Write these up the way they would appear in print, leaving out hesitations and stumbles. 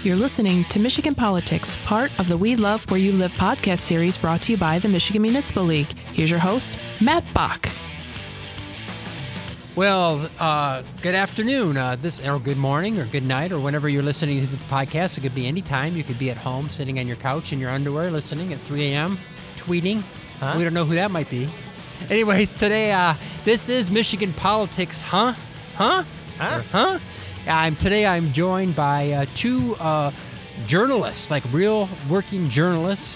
You're listening to Michigan Politics, part of the We Love Where You Live podcast series brought to you by the Michigan Municipal League. Here's your host, Matt Bach. Well, good afternoon, or good morning, or good night, or whenever you're listening to the podcast. It could be any time. You could be at home, sitting on your couch in your underwear, listening at 3 a.m., tweeting. Huh? We don't know who that might be. Anyways, today, this is Michigan Politics, Today I'm joined by two journalists, like real working journalists.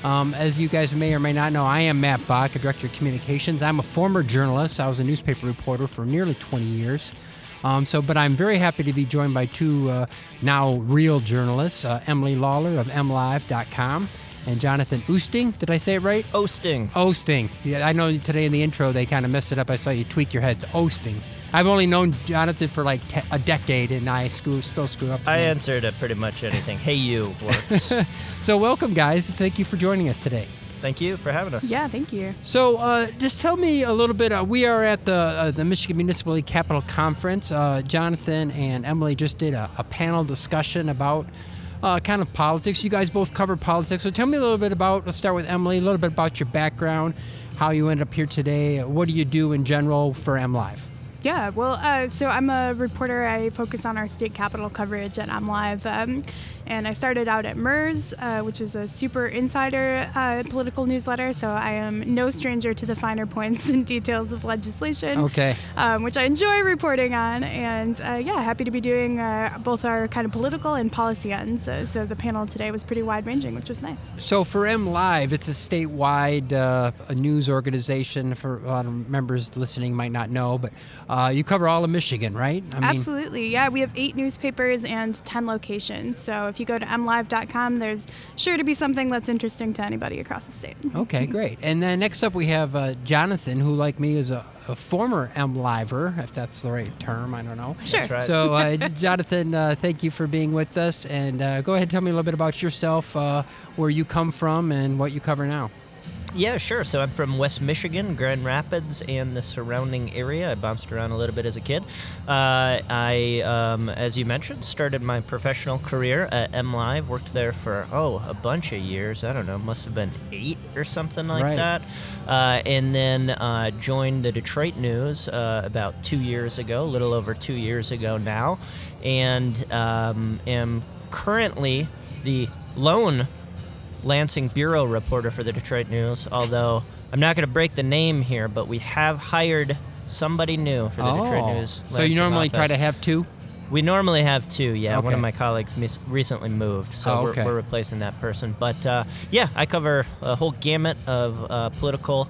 As you guys may or may not know, I am Matt Bach, a director of communications. I'm a former journalist. I was a newspaper reporter for nearly 20 years. But I'm very happy to be joined by two now real journalists, Emily Lawler of MLive.com and Jonathan Oosting. Did I say it right? Oosting. Yeah, I know today in the intro they kind of messed it up. I saw you tweak your head to Oosting. I've only known Jonathan for like a decade, and I still screw up. I answered to pretty much anything. Hey, you works. So welcome, guys. Thank you for joining us today. Thank you for having us. Yeah, thank you. So just tell me a little bit. We are at the Michigan Municipal League Capital Conference. Jonathan and Emily just did a panel discussion about kind of politics. You guys both cover politics. So tell me a little bit about, let's start with Emily, a little bit about your background, how you ended up here today. What do you do in general for MLive? Yeah, well, so I'm a reporter. I focus on our state capital coverage at MLive. And I started out at MERS, which is a super insider political newsletter. So I am no stranger to the finer points and details of legislation, okay. Which I enjoy reporting on. And happy to be doing both our kind of political and policy ends. So the panel today was pretty wide-ranging, which was nice. So for MLive, it's a statewide a news organization. For a lot of members listening might not know, but you cover all of Michigan, right? Absolutely, yeah. We have 8 newspapers and 10 locations. So if you go to MLive.com, there's sure to be something that's interesting to anybody across the state. Okay, great. And then next up we have Jonathan, who like me is a former MLiver, if that's the right term, I don't know. Sure. That's right. So Jonathan, thank you for being with us. And go ahead and tell me a little bit about yourself, where you come from and what you cover now. Yeah, sure. So I'm from West Michigan, Grand Rapids, and the surrounding area. I bounced around a little bit as a kid. I, as you mentioned, started my professional career at MLive, worked there for, a bunch of years. I don't know, must have been 8 or something like that. And then joined the Detroit News about 2 years ago, a little over 2 years ago now, and am currently the lone Lansing bureau reporter for the Detroit News, although I'm not going to break the name here, but we have hired somebody new for the Detroit News. So you normally try to have 2? We normally have 2, yeah. Okay. One of my colleagues recently moved, so we're replacing that person. But, I cover a whole gamut of political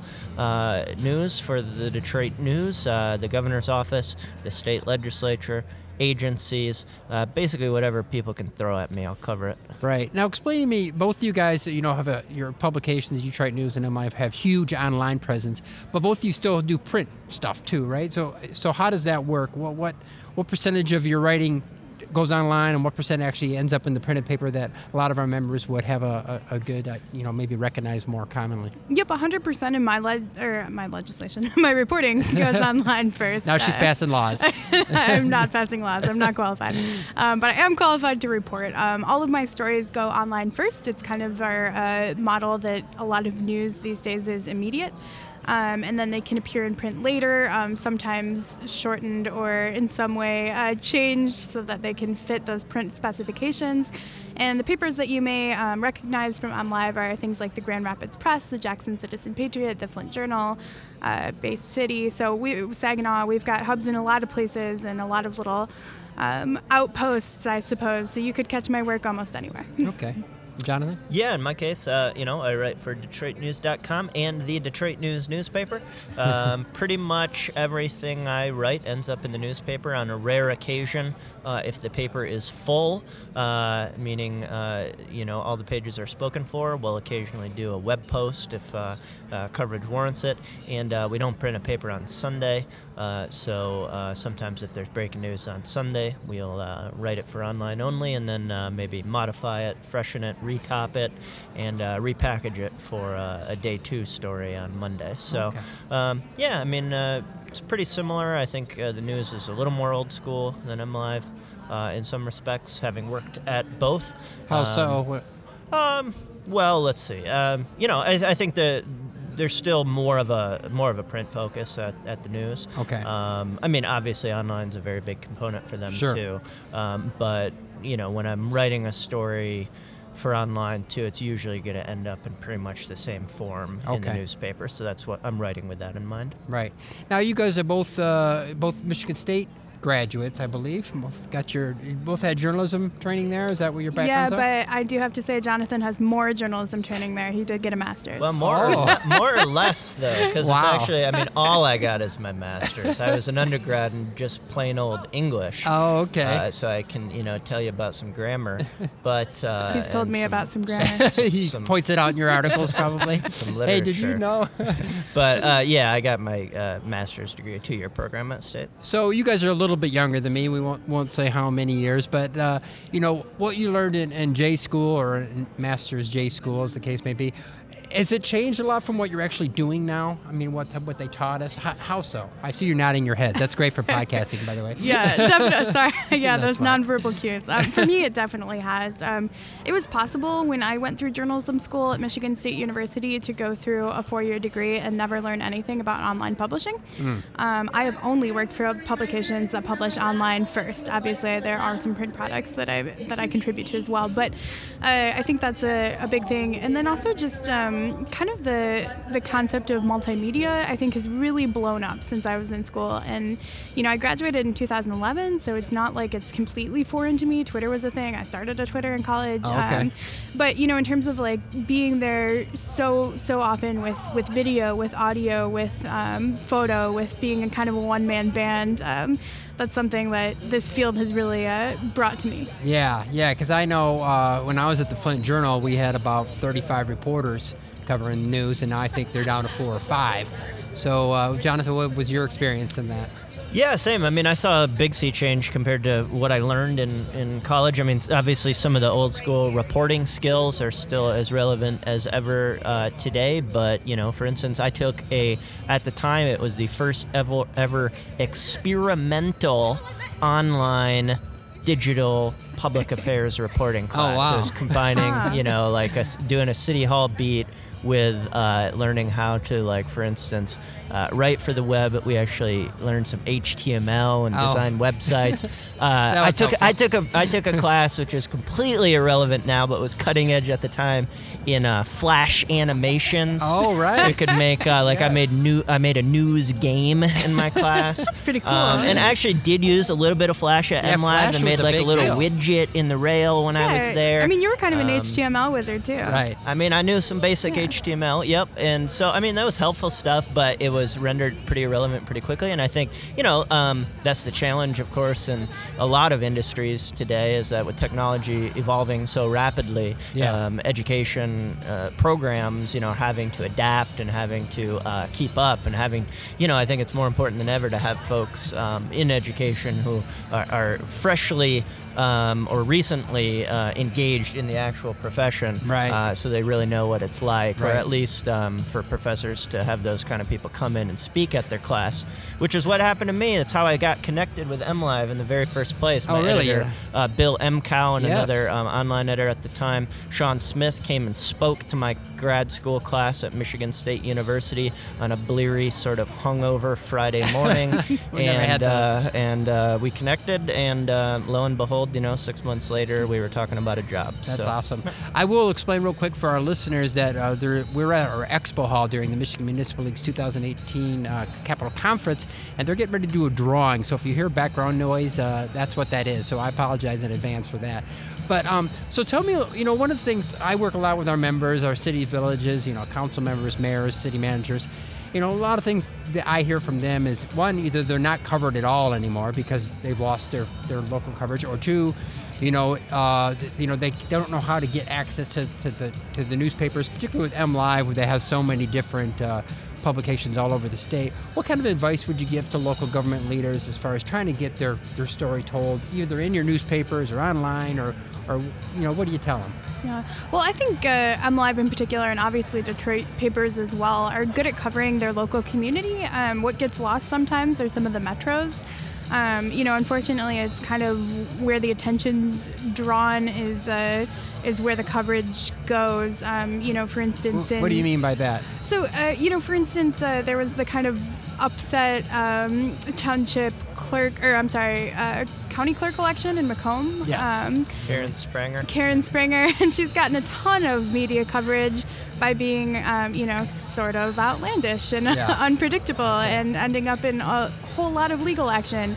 news for the Detroit News, the governor's office, the state legislature, agencies, basically whatever people can throw at me, I'll cover it. Right. Now explain to me, both of you guys, have your publications, Detroit News and MLive, have huge online presence, but both of you still do print stuff too, right? So how does that work? What percentage of your writing goes online, and what percent actually ends up in the printed paper that a lot of our members would have a good, maybe recognize more commonly? Yep, 100% in my legislation, my reporting goes online first. Now she's passing laws. I'm not passing laws. I'm not qualified. But I am qualified to report. All of my stories go online first. It's kind of our model that a lot of news these days is immediate. And then they can appear in print later, sometimes shortened or in some way changed so that they can fit those print specifications. And the papers that you may recognize from MLive are things like the Grand Rapids Press, the Jackson Citizen Patriot, the Flint Journal, Bay City. So Saginaw, we've got hubs in a lot of places and a lot of little outposts, I suppose. So you could catch my work almost anywhere. Okay. Jonathan? Yeah, in my case, I write for DetroitNews.com and the Detroit News newspaper. Pretty much everything I write ends up in the newspaper. On a rare occasion, if the paper is full, meaning all the pages are spoken for, we'll occasionally do a web post if coverage warrants it. And we don't print a paper on Sunday, so sometimes if there's breaking news on Sunday, we'll write it for online only, and then maybe modify it, freshen it, retop it, and repackage it for a day 2 story on Monday. So, it's pretty similar. I think the news is a little more old school than MLive. in some respects, having worked at both. How so? Well, let's see. I think that there's still more of a print focus at the news. Okay. I mean, obviously, online's a very big component for them Sure. too. But when I'm writing a story for online too, it's usually going to end up in pretty much the same form in the Okay. newspaper. So that's what I'm writing with that in mind. Right. Now, you guys are both Michigan State graduates, I believe. You both had journalism training there. Is that what your backgrounds are? Yeah, but I do have to say Jonathan has more journalism training there. He did get a master's. Well, more or less though, because Wow. it's actually, I mean, all I got is my master's. I was an undergrad in just plain old English. Oh, okay. So I can, tell you about some grammar, but He's told and me some- about some grammar. He points it out in your articles, probably. some Hey, did you literature. know? But yeah, I got my master's degree, a 2-year program at State. So you guys are a little bit younger than me. We won't say how many years, but what you learned in J school or in master's J school, as the case may be, has it changed a lot from what you're actually doing now? I mean, what they taught us? How so? I see you nodding your head. That's great for podcasting, by the way. Yeah, definitely. Sorry. Yeah, That's those fine. nonverbal cues. For me, it definitely has. It was possible when I went through journalism school at Michigan State University to go through a 4-year degree and never learn anything about online publishing. I have only worked for publications that publish online first. Obviously, there are some print products that I contribute to as well, but I think that's a big thing. And then also just kind of the concept of multimedia, I think, has really blown up since I was in school. And I graduated in 2011, so it's not like it's completely foreign to me. Twitter was a thing. I started a Twitter in college. Oh, okay. But in terms of like being there so often with video, with audio, with photo, with being a kind of a one-man band, that's something that this field has really brought to me. Yeah, because I know when I was at the Flint Journal, we had about 35 reporters covering the news, and now I think they're down to 4 or 5. So, Jonathan, what was your experience in that? Yeah, same. I mean, I saw a big sea change compared to what I learned in college. I mean, obviously some of the old school reporting skills are still as relevant as ever today. But, for instance, I took at the time, it was the first ever experimental online digital public affairs reporting class. Oh, wow. So it was combining, doing a city hall beat with learning how to, like, for instance, write for the web. We actually learned some HTML and design websites. I took a class which is completely irrelevant now, but was cutting edge at the time in Flash animations. Oh, right. So you could make I made a news game in my class. It's pretty cool. And I actually did use a little bit of Flash at Yeah, MLive Flash and was made a like a big little deal. widget in the rail when I was there. I mean, you were kind of an HTML wizard too. Right. I mean, I knew some basic HTML, yep. And so, I mean, that was helpful stuff, but it was rendered pretty irrelevant pretty quickly. And I think, that's the challenge, of course, in a lot of industries today, is that with technology evolving so rapidly, education programs, having to adapt and having to keep up and having, I think it's more important than ever to have folks in education who are freshly or recently engaged in the actual profession, Right. so they really know what it's like, or Right. at least for professors to have those kind of people come in and speak at their class, which is what happened to me. That's how I got connected with MLive in the very first place. My really? editor, Bill Mcow, and Yes. another online editor at the time, Sean Smith, came and spoke to my grad school class at Michigan State University on a bleary, sort of hungover Friday morning. We never had those. And we connected, and lo and behold, 6 months later, we were talking about a job. That's awesome. I will explain real quick for our listeners that we're at our expo hall during the Michigan Municipal League's 2018 Capital Conference, and they're getting ready to do a drawing. So if you hear background noise, that's what that is. So I apologize in advance for that. But so tell me, one of the things, I work a lot with our members, our city villages, council members, mayors, city managers. A lot of things that I hear from them is, one, either they're not covered at all anymore because they've lost their local coverage, or two, they don't know how to get access to the newspapers, particularly with MLive, where they have so many different publications all over the state. What kind of advice would you give to local government leaders as far as trying to get their story told, either in your newspapers or online, or what do you tell them? Yeah. Well, I think MLive in particular, and obviously Detroit papers as well, are good at covering their local community. What gets lost sometimes are some of the metros. Unfortunately, it's kind of where the attention's drawn is where the coverage goes. For instance, What do you mean by that? So, for instance, there was the kind of upset township clerk, county clerk election in Macomb. Yes. Karen Spranger. Karen Spranger, and she's gotten a ton of media coverage by being, sort of outlandish and unpredictable and ending up in a whole lot of legal action.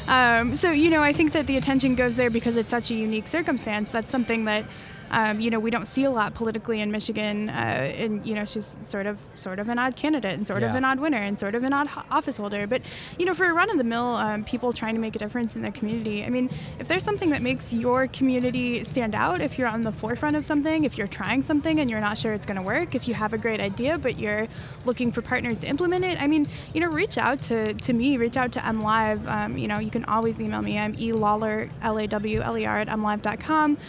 I think that the attention goes there because it's such a unique circumstance. That's something that, we don't see a lot politically in Michigan. And she's sort of an odd candidate and sort of an odd winner and sort of an odd office holder. But, for a run-of-the-mill people trying to make a difference in their community, I mean, if there's something that makes your community stand out, if you're on the forefront of something, if you're trying something and you're not sure it's going to work, if you have a great idea but you're looking for partners to implement it, I mean, reach out to me, reach out to MLive. You can always email me. I'm elawler, LAWLER at mlive.com.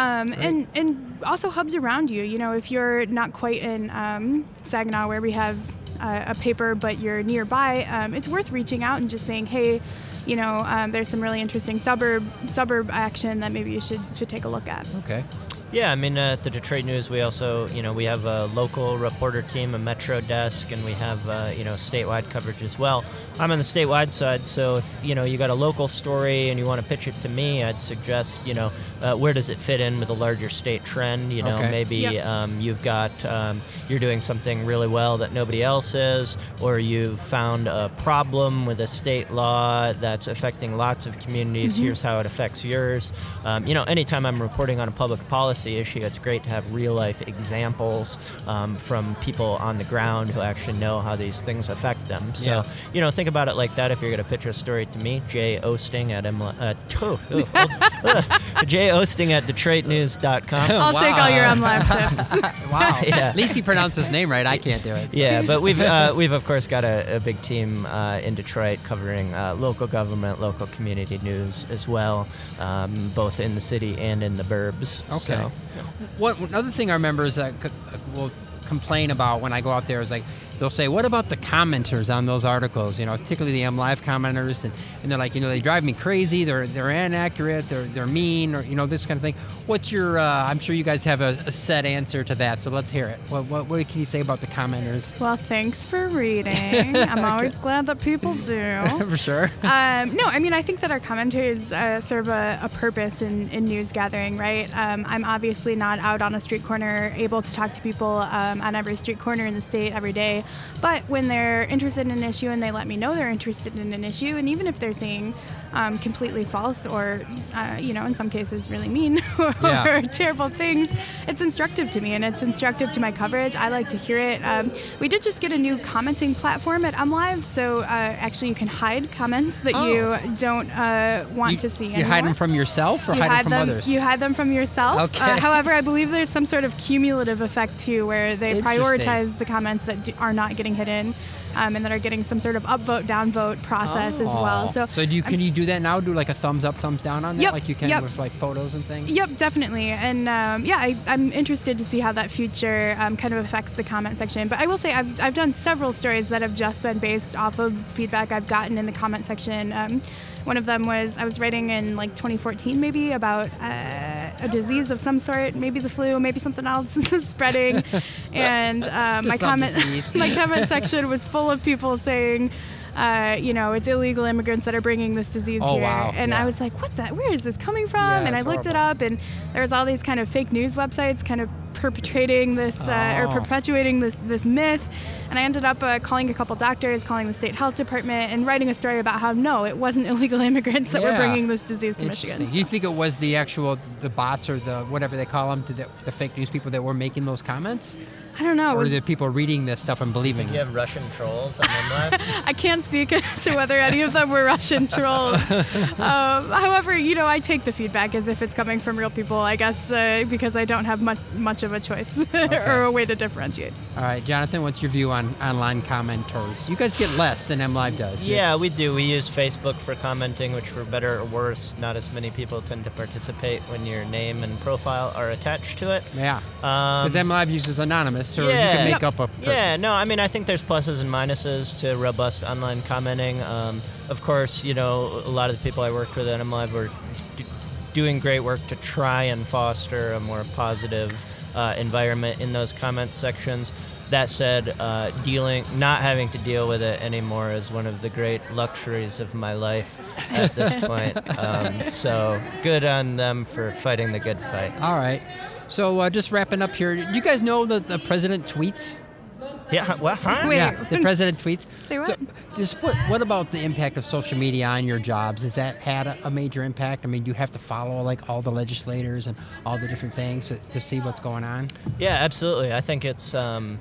And also hubs around you. If you're not quite in Saginaw where we have a paper, but you're nearby, it's worth reaching out and just saying, hey, there's some really interesting suburb action that maybe you should take a look at. Okay. Yeah, I mean, at the Detroit News, we also, we have a local reporter team, a metro desk, and we have, statewide coverage as well. I'm on the statewide side, so if, you got a local story and you want to pitch it to me, I'd suggest, where does it fit in with a larger state trend? Maybe you've got, you're doing something really well that nobody else is, or you've found a problem with a state law that's affecting lots of communities. Mm-hmm. Here's how it affects yours. Anytime I'm reporting on a public policy issue, it's great to have real-life examples from people on the ground who actually know how these things affect them. So, think about it like that if you're going to pitch a story to me. Jay Osting at JayOsting@DetroitNews.com. I'll take all your MLive tips. Wow. Yeah. At least he pronounced his name right. I can't do it. So. Yeah, but we've of course got a big team in Detroit covering local government, local community news as well, both in the city and in the burbs. Okay. So. Another thing our members will complain about when I go out there is like, they'll say, what about the commenters on those articles? Particularly the MLive commenters, and they're like, they drive me crazy. They're inaccurate. They're mean, or this kind of thing. What's your? I'm sure you guys have a set answer to that. So let's hear it. What can you say about the commenters? Well, thanks for reading. I'm always glad that people do. For sure. No, I mean, I think that our commenters serve a purpose in news gathering, right? I'm obviously not out on a street corner able to talk to people on every street corner in the state every day. But when they're interested in an issue and they let me know they're interested in an issue, and even if they're saying completely false or, in some cases really mean or terrible things, it's instructive to me and it's instructive to my coverage. I like to hear it. We did just get a new commenting platform at MLive, so actually you can hide comments that you don't want to see anymore. You hide them from yourself or hide them from others? You hide them from yourself. Okay. However, I believe there's some sort of cumulative effect too, where they prioritize the comments that are not getting hidden. And that are getting some sort of upvote, downvote process as well. So can you do that now? Do like a thumbs up, thumbs down on that, yep, like you can yep. with like photos and things? Yep, definitely. And I'm interested to see how that future kind of affects the comment section. But I will say I've done several stories that have just been based off of feedback I've gotten in the comment section. One of them was I was writing in like 2014 maybe about a disease of some sort, maybe the flu, maybe something else spreading, and my comment section was full of people saying, it's illegal immigrants that are bringing this disease here. Wow. And I was like, where is this coming from? Yeah, and I looked it up, and there was all these kind of fake news websites kind of perpetrating this or perpetuating this myth. And I ended up calling a couple doctors, calling the state health department, and writing a story about how, no, it wasn't illegal immigrants that were bringing this disease to Michigan. Do you think it was the bots or the whatever they call them, the fake news people that were making those comments? I don't know. Or the people reading this stuff and believing it? You have Russian trolls on MLive? I can't speak to whether any of them were Russian trolls. However, I take the feedback as if it's coming from real people, I guess, because I don't have much of a choice or a way to differentiate. All right, Jonathan, what's your view on online commenters? You guys get less than MLive does. Yeah, we do. We use Facebook for commenting, which for better or worse, not as many people tend to participate when your name and profile are attached to it. Yeah, because MLive uses anonymous. comments, or you can make up a person? Yeah, no, I mean, I think there's pluses and minuses to robust online commenting. Of course, a lot of the people I worked with at MLive were doing great work to try and foster a more positive environment in those comment sections. That said, not having to deal with it anymore is one of the great luxuries of my life at this point. So good on them for fighting the good fight. All right. So just wrapping up here, do you guys know that the president tweets? Yeah, well, huh? Wait. Yeah, the president tweets. Say what? So just what about the impact of social media on your jobs? Has that had a major impact? I mean, do you have to follow like all the legislators and all the different things to see what's going on? Yeah, absolutely. I think it's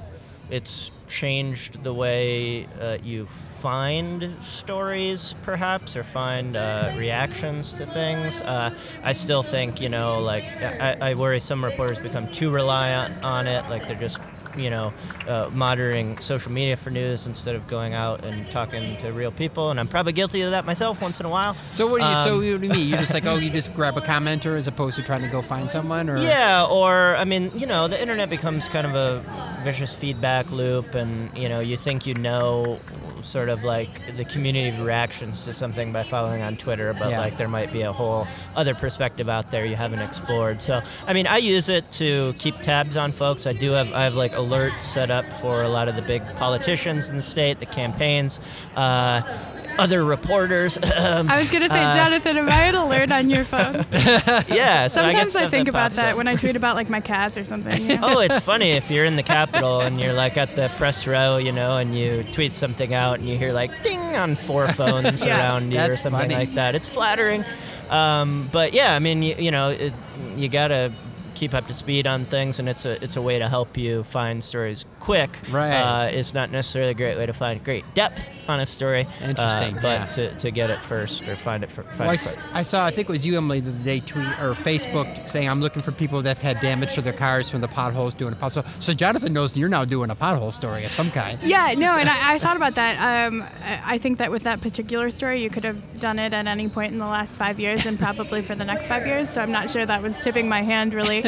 changed the way you find stories, perhaps, or find reactions to things. I still think, I worry some reporters become too reliant on it, like they're just monitoring social media for news instead of going out and talking to real people, and I'm probably guilty of that myself once in a while. So what do you mean? You're just like, you just grab a commenter as opposed to trying to go find someone, or? Yeah, or I mean, the internet becomes kind of a vicious feedback loop, and you think sort of like the community reactions to something by following on Twitter, but like there might be a whole other perspective out there you haven't explored. So I mean, I use it to keep tabs on folks. I have like alerts set up for a lot of the big politicians in the state, the campaigns, other reporters. I was going to say, Jonathan, am I an alert on your phone? Yeah. So Sometimes I think about that up when I tweet about like my cats or something. Oh, it's funny if you're in the Capitol and you're like at the press row, and you tweet something out and you hear like ding on 4 phones around you or something funny. like that. It's flattering. But yeah, I mean, you gotta keep up to speed on things, and it's a way to help you find stories quick. Right. It's not necessarily a great way to find great depth on a story. Interesting. But to get it first or find it first. I saw, I think it was you, Emily, the day tweet or Facebook saying, I'm looking for people that have had damage to their cars from the potholes doing a pothole. So Jonathan knows you're now doing a pothole story of some kind. Yeah, no, and I thought about that. I think that with that particular story, you could have done it at any point in the last 5 years and probably for the next 5 years. So I'm not sure that was tipping my hand really.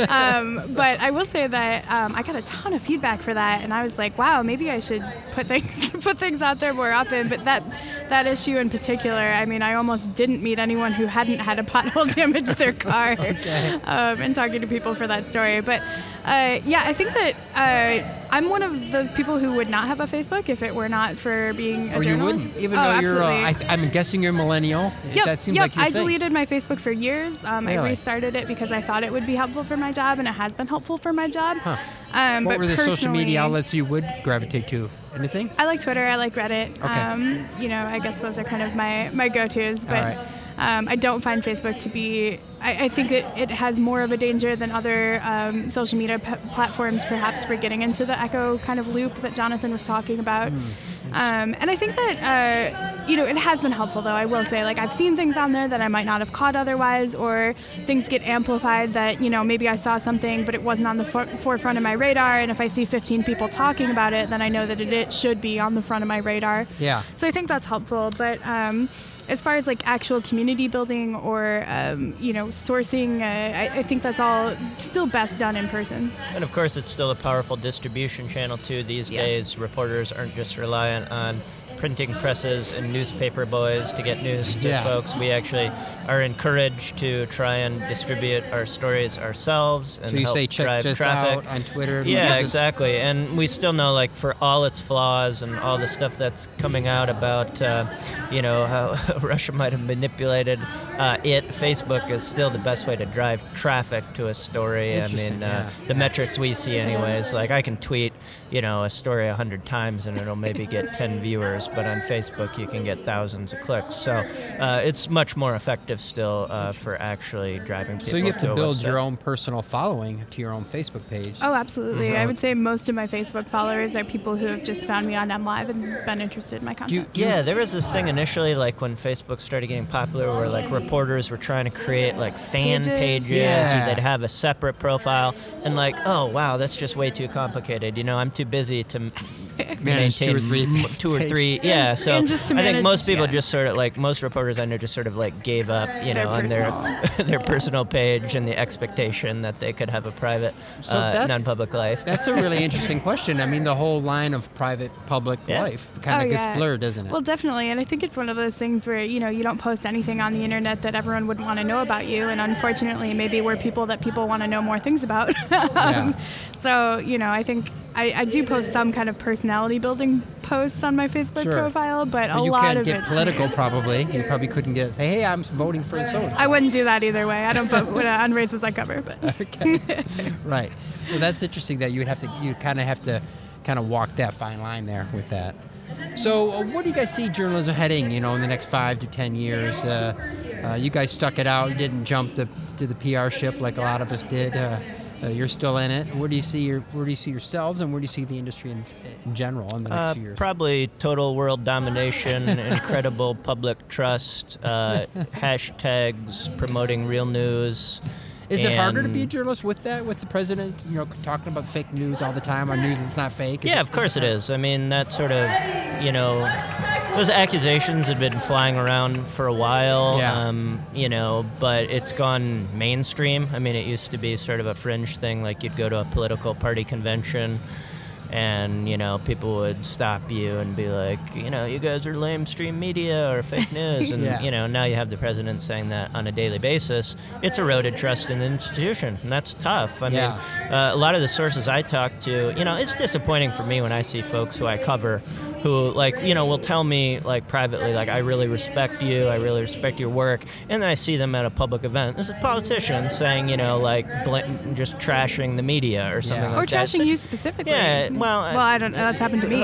But I will say that I got a ton of feedback for that, and I was like, wow, maybe I should put things out there more often. But that issue in particular, I mean, I almost didn't meet anyone who hadn't had a pothole damage their car. Okay. And talking to people for that story. But yeah, I think that I'm one of those people who would not have a Facebook if it were not for being a journalist. You wouldn't, even though you're. I'm guessing you're a millennial. Yep, That seems like your I thing. deleted my Facebook for years. Really? I restarted it because I thought it would be helpful for my job, and it has been helpful for my job. Huh. But What were the social personally, media outlets you would gravitate to? Anything? I like Twitter. I like Reddit. Okay. I guess those are kind of my go-tos. But All right. I don't find Facebook to be. I think it has more of a danger than other social media platforms, perhaps, for getting into the echo kind of loop that Jonathan was talking about. And I think that it has been helpful, though. I will say, like, I've seen things on there that I might not have caught otherwise, or things get amplified that maybe I saw something but it wasn't on the forefront of my radar. And if I see 15 people talking about it, then I know that it should be on the front of my radar. Yeah. So I think that's helpful, but. As far as like actual community building or sourcing, I think that's all still best done in person. And of course, it's still a powerful distribution channel too. These days, reporters aren't just reliant on printing presses and newspaper boys to get news to folks. We actually are encouraged to try and distribute our stories ourselves and So you help say check drive this traffic. out on Twitter? Yeah, exactly. And we still know, like, for all its flaws and all the stuff that's coming out about, how Russia might have manipulated Facebook is still the best way to drive traffic to a story. I mean, the metrics we see anyways, like I can tweet, a story 100 times and it'll maybe get 10 viewers, but on Facebook you can get thousands of clicks. So it's much more effective still for actually driving people to a website. So you have to build your own personal following to your own Facebook page. Oh, absolutely. I would say most of my Facebook followers are people who have just found me on MLive and been interested in my content. Yeah, there was this thing initially, like when Facebook started getting popular, where like reporters were trying to create like fan pages, or they'd have a separate profile, and like, oh wow, that's just way too complicated. I'm too busy to Manage two or three. Yeah, so And just to I think manage- most people yeah. just sort of like most reporters I know just sort of like gave up, on their personal page and the expectation that they could have a private, So that- non-public life. That's a really interesting question. I mean, the whole line of private-public Yeah. life kind of gets blurred, doesn't it? Well, definitely. And I think it's one of those things where, you don't post anything on the internet that everyone would want to know about you. And unfortunately, maybe we're people that people want to know more things about. Yeah. So, I think I do post some kind of personality building posts on my Facebook Sure. profile, but a you lot can't of get it's political, news. probably. You probably couldn't say, hey, I'm voting for so-and-so. I wouldn't do that either way. I don't vote on races I cover. But Right. Well, that's interesting that you kind of have to walk that fine line there with that. So what do you guys see journalism heading, in the next 5 to 10 years? You guys stuck it out. You didn't jump to the PR ship like a lot of us did. You're still in it. Where do you see yourselves, and where do you see the industry in general in the next few years? Probably total world domination, incredible public trust, hashtags promoting real news. Is it harder to and- be a journalist with the president, talking about fake news all the time, or news that's not fake? Yeah, of course it is. I mean, that sort of, those accusations had been flying around for a while, Yeah. But it's gone mainstream. I mean, it used to be sort of a fringe thing, like you'd go to a political party convention and, people would stop you and be like, you guys are lamestream media or fake news. And, Yeah. now you have the president saying that on a daily basis. It's eroded trust in the institution, and that's tough. I mean, a lot of the sources I talk to, it's disappointing for me when I see folks who I cover who, will tell me, privately, I really respect you, I really respect your work, and then I see them at a public event. There's a politician saying, just trashing the media or something Yeah. like or that. trashing you specifically. Yeah, well, I don't know. That's happened to me.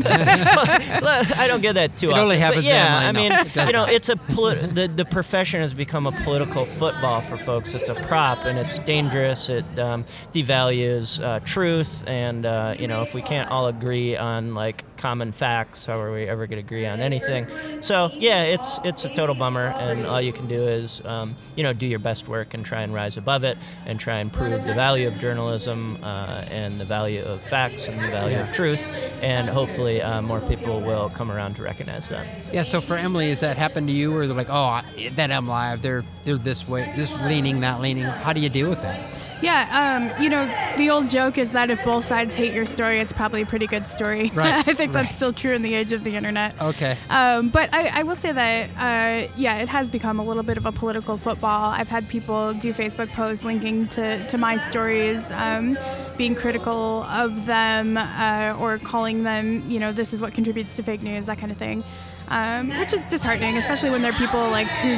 I don't get that too It often. only happens but yeah, to I Emily. mean, No, it does not. it's the profession has become a political football for folks. It's a prop, and it's dangerous. It devalues truth, and if we can't all agree on common facts, how are we ever going to agree on anything? So yeah, it's a total bummer, and all you can do is do your best work and try and rise above it, and try and prove the value of journalism and the value of facts and the value of truth, and hopefully more people will come around to recognize that. Yeah, so for Emily, has that happened to you, or they're like, oh, that M Live, they're this way, this leaning, that leaning? How do you deal with that? Yeah, the old joke is that if both sides hate your story, it's probably a pretty good story. Right, I think that's still true in the age of the internet. Okay. But I will say that, it has become a little bit of a political football. I've had people do Facebook posts linking to my stories, being critical of them or calling them, this is what contributes to fake news, that kind of thing. Which is disheartening, especially when there are people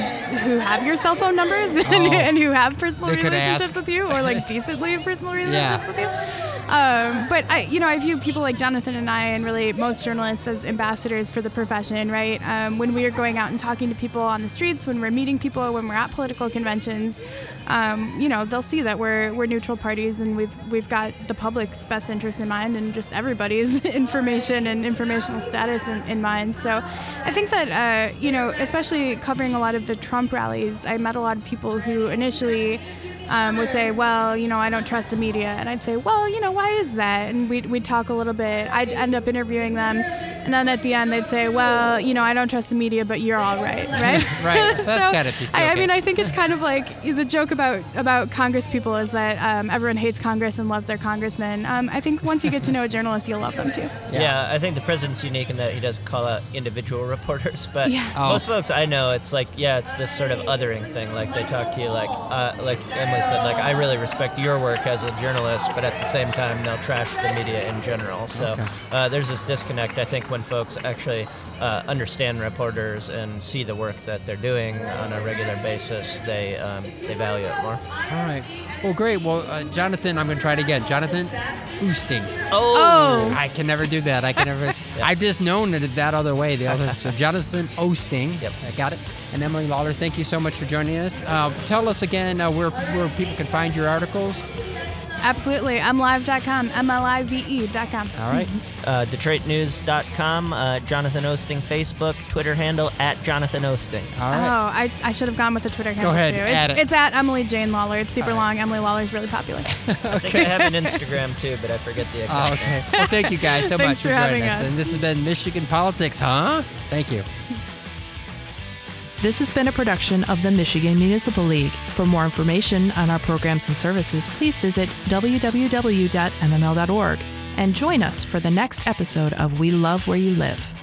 who have your cell phone numbers and who have personal They could relationships ask. with you, or decently personal relationships with you. But I view people like Jonathan and I, and really most journalists, as ambassadors for the profession, right? When we are going out and talking to people on the streets, when we're meeting people, when we're at political conventions, they'll see that we're neutral parties, and we've got the public's best interest in mind, and just everybody's information and informational status in mind. So I think that, especially covering a lot of the Trump rallies, I met a lot of people who initially would say, well, I don't trust the media. And I'd say, well, why is that? And we'd talk a little bit. I'd end up interviewing them. And then at the end, they'd say, well, I don't trust the media, but you're all right, right? Right. That's gotta be I okay. mean, I think it's kind of like the joke about Congress people is that everyone hates Congress and loves their congressman. I think once you get to know a journalist, you'll love them too. Yeah, I think the president's unique in that he does call out individual reporters, but Yeah. most folks I know, it's it's this sort of othering thing. They talk to you like Emily said, I really respect your work as a journalist, but at the same time, they'll trash the media in general. So there's this disconnect, I think, when folks actually understand reporters and see the work that they're doing on a regular basis, they value it more. All right. Well, great. Well, Jonathan, I'm going to try it again. Jonathan Oosting. Oh. I can never do that. I can never. I've just known that other way. So Jonathan Oosting. Yep. I got it. And Emily Lawler, thank you so much for joining us. Tell us again where people can find your articles. Absolutely. mlive.com, MLIVE.com. All right. DetroitNews.com, Jonathan Osting Facebook, Twitter handle @Jonathan Osting. All right. Oh, I should have gone with the Twitter handle ahead, too. add it. It's at Emily Jane Lawler. It's super long. Emily Lawler is really popular. I think I have an Instagram too, but I forget the account. Oh, okay. Well, thank you guys so much Thanks for for joining having us. us. And this has been Michigan Politics, huh? Thank you. This has been a production of the Michigan Municipal League. For more information on our programs and services, please visit www.mml.org and join us for the next episode of We Love Where You Live.